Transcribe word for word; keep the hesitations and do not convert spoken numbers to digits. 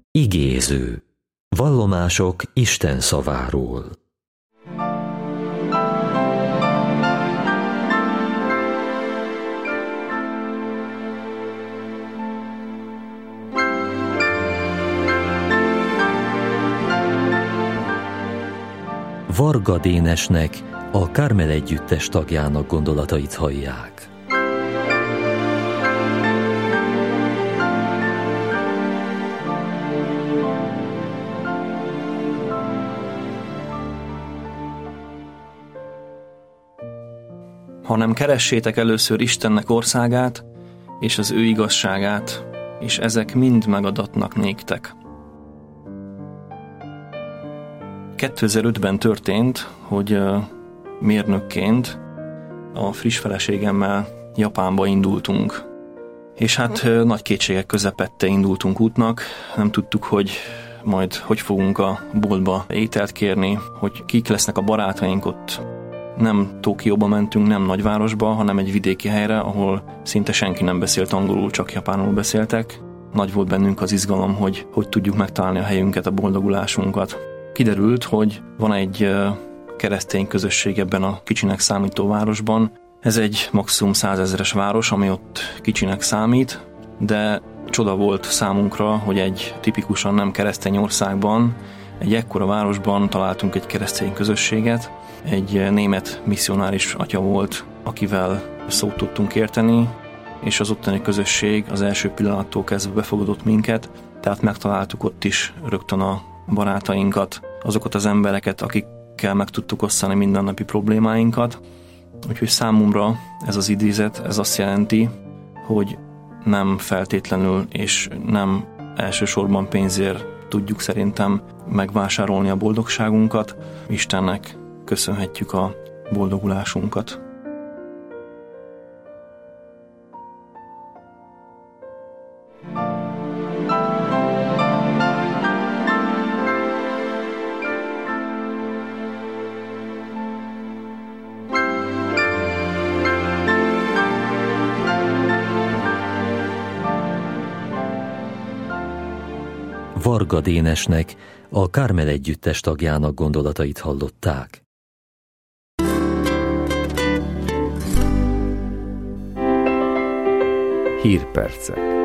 Igéző. Vallomások Isten szaváról. Varga Dénesnek, a Kármel együttes tagjának gondolatait hallják. Hanem keressétek először Istennek országát és az ő igazságát, és ezek mind megadatnak néktek. kétezer-ötben történt, hogy mérnökként a friss feleségemmel Japánba indultunk. És hát nagy kétségek közepette indultunk útnak, nem tudtuk, hogy majd hogy fogunk a boltba ételt kérni, hogy kik lesznek a barátaink ott. Nem Tokióba mentünk, nem nagyvárosba, hanem egy vidéki helyre, ahol szinte senki nem beszélt angolul, csak japánul beszéltek. Nagy volt bennünk az izgalom, hogy hogy tudjuk megtalálni a helyünket, a boldogulásunkat. Kiderült, hogy van egy keresztény közösség ebben a kicsinek számító városban. Ez egy maximum százezres város, ami ott kicsinek számít, de csoda volt számunkra, hogy egy tipikusan nem keresztény országban, egy ekkora városban találtunk egy keresztény közösséget. Egy német misszionáris atya volt, akivel szót tudtunk érteni, és az ottani közösség az első pillanattól kezdve befogadott minket, tehát megtaláltuk ott is rögtön a barátainkat, azokat az embereket, akikkel meg tudtuk osztani mindennapi problémáinkat. Úgyhogy számomra ez az idézet, ez azt jelenti, hogy nem feltétlenül és nem elsősorban pénzért tudjuk szerintem megvásárolni a boldogságunkat. Istennek köszönhetjük a boldogulásunkat. Varga Dénesnek, a Kármel együttes tagjának gondolatait hallották. Hírpercek.